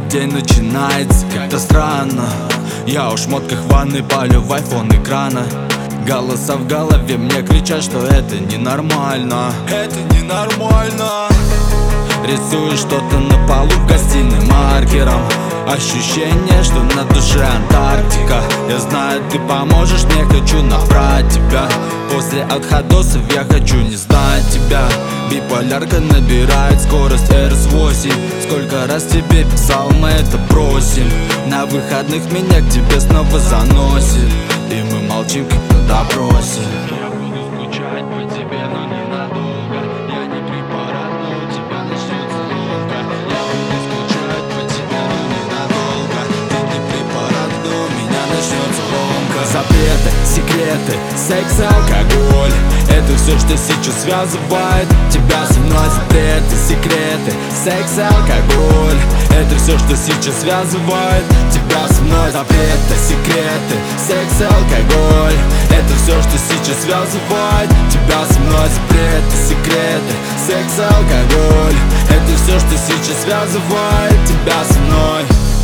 день начинается как-то странно. Я у шмотках ванны палю в айфон экрана. Голоса в голове мне кричат, что это ненормально. Это ненормально. Рисую что-то на полу в гостиной маркером. Ощущение, что на душе Антарктика. Я знаю, ты поможешь, не хочу набрать тебя. После отходосов я хочу не знать тебя. Биполярка набирает скорость RS8. Сколько раз тебе писал, мы это просим. На выходных меня к тебе снова заносит, и мы молчим, как на допросе. Я буду скучать по тебе, но ненадолго. Я не препарат, но у тебя начнется ломка. Я буду скучать по тебе, но ненадолго. Ты не препарат, но у меня начнется ломка. Запреты, секреты, секс и алкоголь — это все, что сейчас связывает тебя со мной. Запреты, секреты, секс и алкоголь — это все, что сейчас связывает тебя со мной. Запреты, секреты, секс и алкоголь — это все, что сейчас связывает тебя со мной. Запреты, секреты, секс и алкоголь — это все, что сейчас связывает тебя со мной.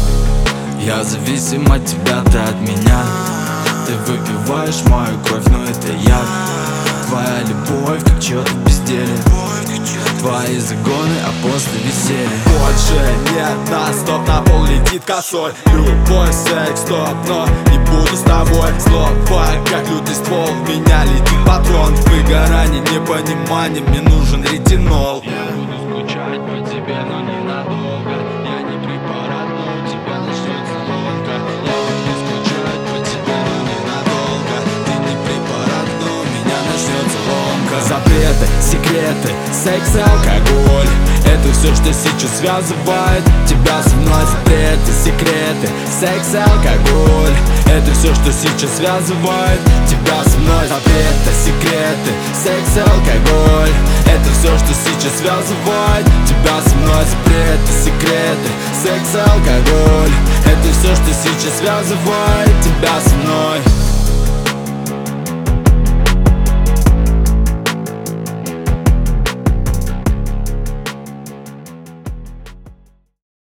Я зависим от тебя, ты от меня. Ты выпиваешь мою кровь, но это я. Твоя любовь, как чьё-то безделие. Твои загоны, а после веселья. Больше нет нас, стоп, на пол летит косой. Любовь, секс, стоп, но не буду с тобой. Слово, как лютый ствол, в меня летит патрон. Выгорание, непонимание, мне нужен ретинол. Я буду скучать по тебе, но ненадолго. Я не препарат, но у тебя начнется ломка. Я буду скучать по тебе, но ненадолго. Ты не препарат, но у меня начнется ломка. Запреты, секреты, секс и алкоголь — это все, что сейчас связывает тебя со мной. Запреты, секреты, секс и алкоголь — это все, что сейчас связывает тебя со мной. Запреты, секреты, секс и алкоголь — это все, что сейчас связывает тебя со мной. Запреты, секреты, секс и алкоголь — это все, что сейчас связывает тебя со мной.